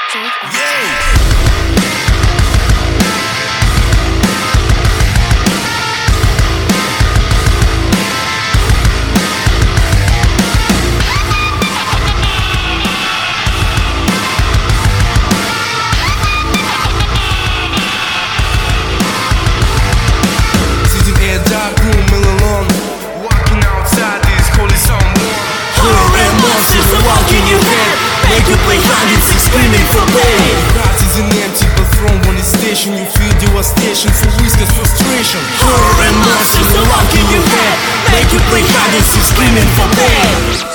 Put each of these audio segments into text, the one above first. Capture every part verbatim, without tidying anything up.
Make you play hide and seek, screaming for pain. Heart is an empty but throne on the station. You feel devastation, so whiskas frustration. Horror and monsters are locked in your head. Make you play hide and seek, screaming for pain.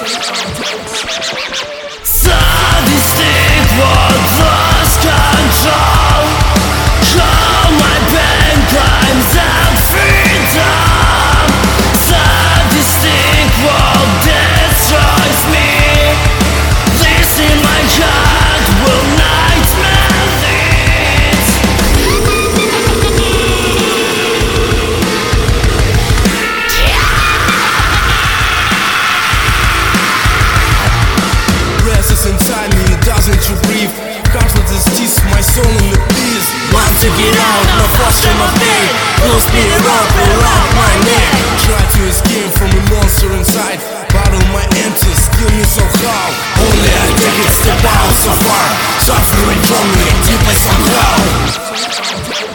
Sadistic world lost control. How my pain climbs up freedom. Sadistic world destroys me. In my heart will nightmare lead. Restless inside me, it doesn't to breathe. Conflict is teeth, my soul in the peace. Want to get out, no foster my pain. Close me up and lock my neck. Try to escape from a monster inside. Battle my empties, kill me so how. Only I take it step out so far. Suffering from me, deeply somehow.